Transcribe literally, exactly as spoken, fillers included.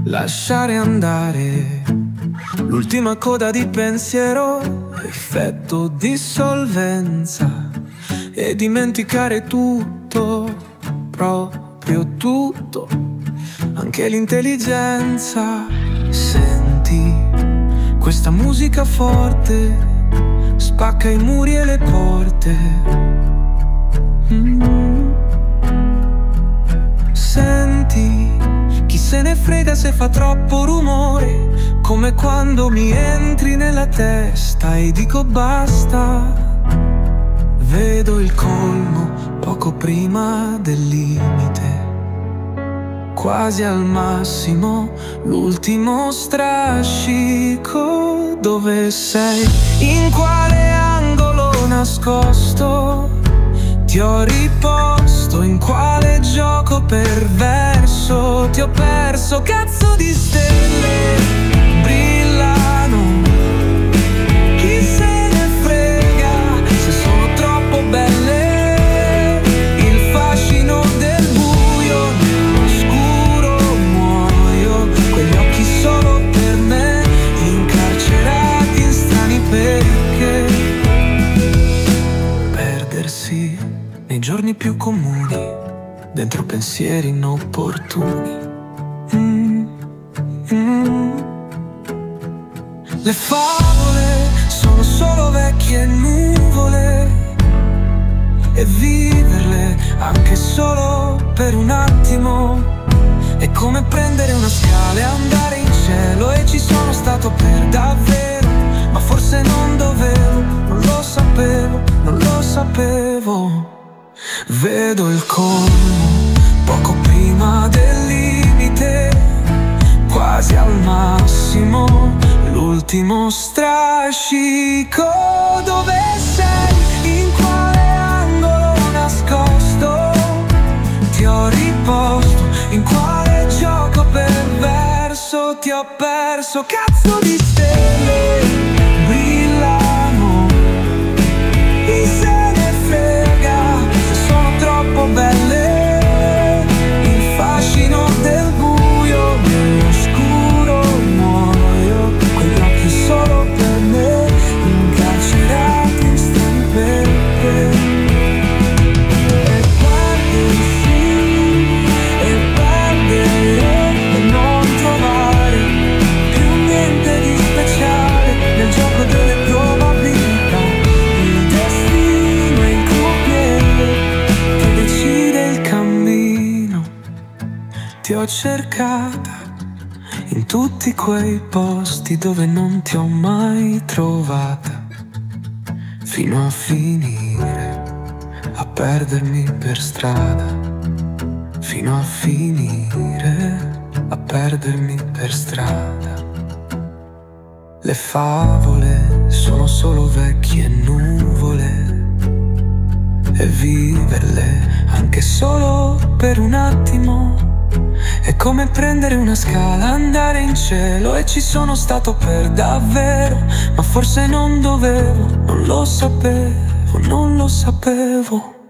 lasciare andare l'ultima coda di pensiero, effetto dissolvenza, e dimenticare tutto, proprio tutto, anche l'intelligenza. Senti questa musica forte, spacca i muri e le porte. mm. Senti, chi se ne frega se fa troppo rumore, come quando mi entri nella testa e dico basta. Vedo il colmo poco prima del limite, quasi al massimo, l'ultimo strascico. Dove sei? In quale angolo nascosto ti ho riposto? In quale gioco perverso ti ho perso? Cazzo di stelle brillano, chi se ne frega se sono troppo belle. Il fascino del buio, nell'oscuro muoio, quegli occhi solo per me, incarcerati in strani perché. Perdersi nei giorni più comuni, dentro pensieri inopportuni. mm, mm. Le favole sono solo vecchie nuvole, e viverle anche solo per un attimo è come prendere una scala e andare in cielo. E ci sono stato per davvero, ma forse non dovevo, non lo sapevo, non lo sapevo. Vedo il colmo poco prima del limite, quasi al massimo, l'ultimo strascico. Dove sei? In quale angolo nascosto ti ho riposto? In quale gioco perverso ti ho perso? Cazzo di stelle brillano, chi se ne frega se sono troppo belle. Il fascino del buio, nell'oscuro muoio, quegli occhi solo per me, incarcerati in strani perché. E perdersi, e perdere, e non trovare più niente di speciale nel gioco delle probabilità. Il destino è incopiere che decide il cammino. Ti ho cercata in tutti quei posti dove non ti ho mai trovata, fino a finire a perdermi per strada, fino a finire a perdermi per strada. Le favole sono solo vecchie nuvole, e viverle anche solo per un attimo è come prendere una scala, andare in cielo. E ci sono stato per davvero, ma forse non dovevo, non lo sapevo, non lo sapevo.